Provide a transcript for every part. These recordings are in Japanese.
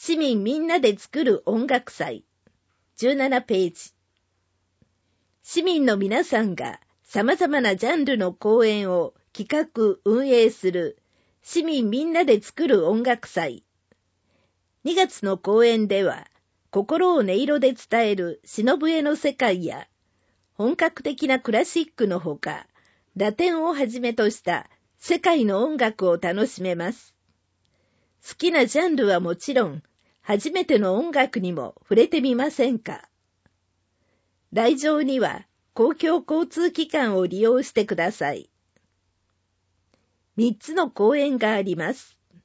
市民みんなで作る音楽祭。17ページ。市民の皆さんが様々なジャンルの公演を企画・運営する市民みんなで作る音楽祭。2月の公演では、心を音色で伝える篠笛の世界や、本格的なクラシックのほか、ラテンをはじめとした世界の音楽を楽しめます。好きなジャンルはもちろん、初めての音楽にも触れてみませんか。来場には公共交通機関を利用してください。3つの公演があります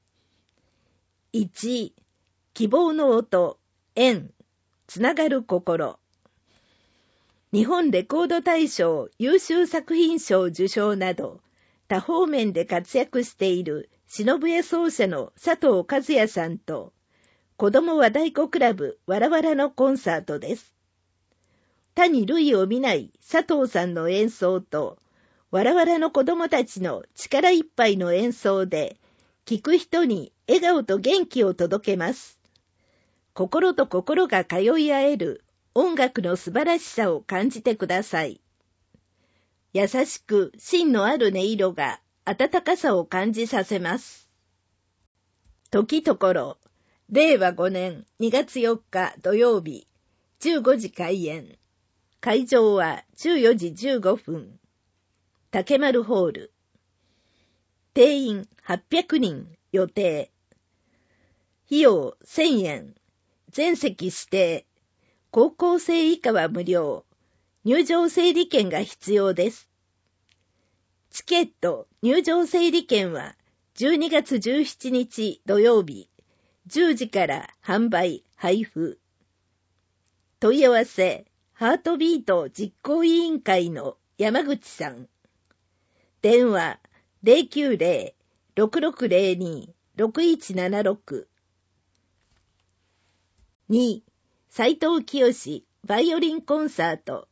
。1、希望の音、縁、つながる心。日本レコード大賞優秀作品賞受賞など、多方面で活躍している篠笛奏者の佐藤和也さんと、子供和太鼓クラブわらわらのコンサートです。他に類を見ない佐藤さんの演奏と、わらわらの子供たちの力いっぱいの演奏で、聴く人に笑顔と元気を届けます。心と心が通い合える音楽の素晴らしさを感じてください。優しく芯のある音色が温かさを感じさせます。時ところ、令和5年2月4日土曜日、15時開演。会場は14時15分。竹丸ホール。定員800人予定。費用1000円。全席指定。高校生以下は無料。入場整理券が必要です。チケット、入場整理券は12月17日土曜日、10時から販売、配布。問い合わせ、ハートビート実行委員会の山口さん。電話、090-6602-6176。2、斉藤清バイオリンコンサート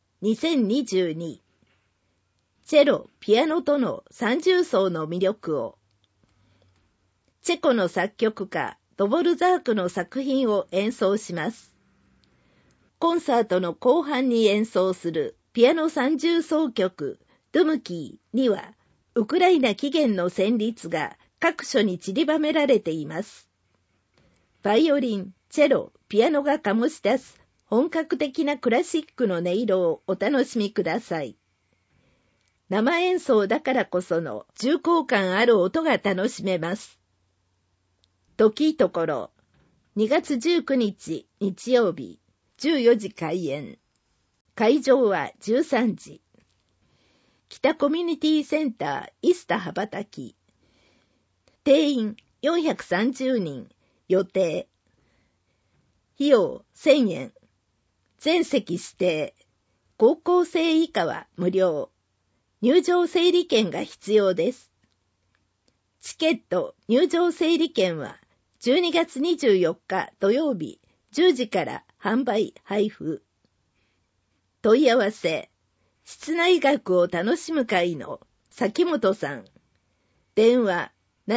2022。チェロ、ピアノとの三重奏の魅力を。チェコの作曲家、ドボルザークの作品を演奏します。コンサートの後半に演奏するピアノ三重奏曲、ドゥムキーには、ウクライナ起源の旋律が各所に散りばめられています。バイオリン、チェロ、ピアノが醸し出す本格的なクラシックの音色をお楽しみください。生演奏だからこその重厚感ある音が楽しめます。時ところ、2月19日日曜日、14時開演。会場は13時。北コミュニティセンターイスタ羽ばたき。定員430人予定。費用1000円。全席指定。高校生以下は無料。入場整理券が必要です。チケット、入場整理券は12月24日土曜日10時から販売・配布。問い合わせ、室内楽を楽しむ会の崎本さん。電話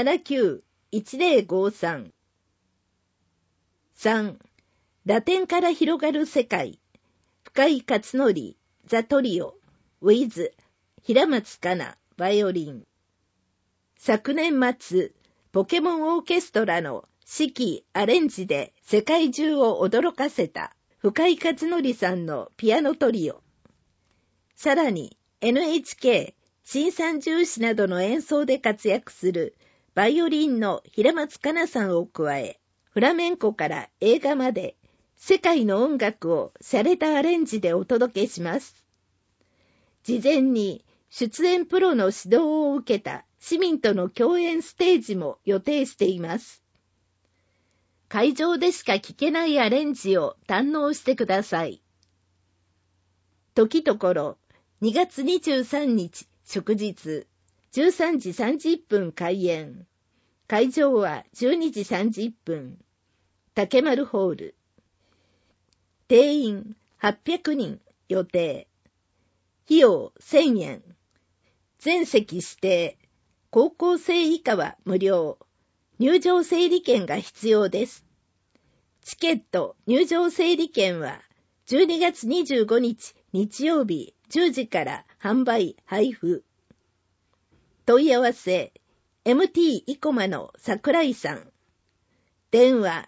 79-1053。3、ラテンから広がる世界。深井勝則、ザトリオ、with平松かな、バイオリン。昨年末、ポケモンオーケストラの指揮アレンジで世界中を驚かせた深井勝則さんのピアノトリオ。さらに NHK 新三重視などの演奏で活躍するバイオリンの平松かなさんを加え、フラメンコから映画まで世界の音楽を洒落たアレンジでお届けします。事前に出演プロの指導を受けた市民との共演ステージも予定しています。会場でしか聴けないアレンジを堪能してください。時ところ、2月23日祝日、13時30分開演。会場は12時30分。竹丸ホール。定員800人予定。費用1000円。全席指定。高校生以下は無料。入場整理券が必要です。 チケット入場整理券は12月25日日曜日10時から販売配布。問い合わせ MT 生駒の桜井さん。電話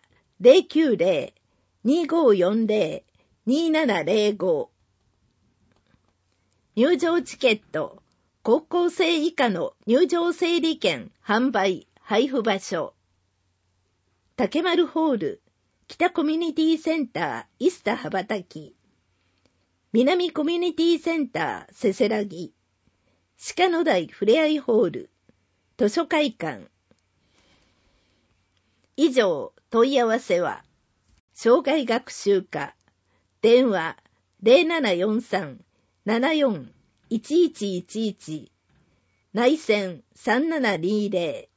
090-2540-2705。入場チケット高校生以下の入場整理券販売配布場所。竹丸ホール北コミュニティセンターイスタ羽ばたき、南コミュニティセンターせせらぎ、鹿野台ふれあいホール図書会館。以上、問い合わせは障害学習課電話 0743-74-1111 内線3720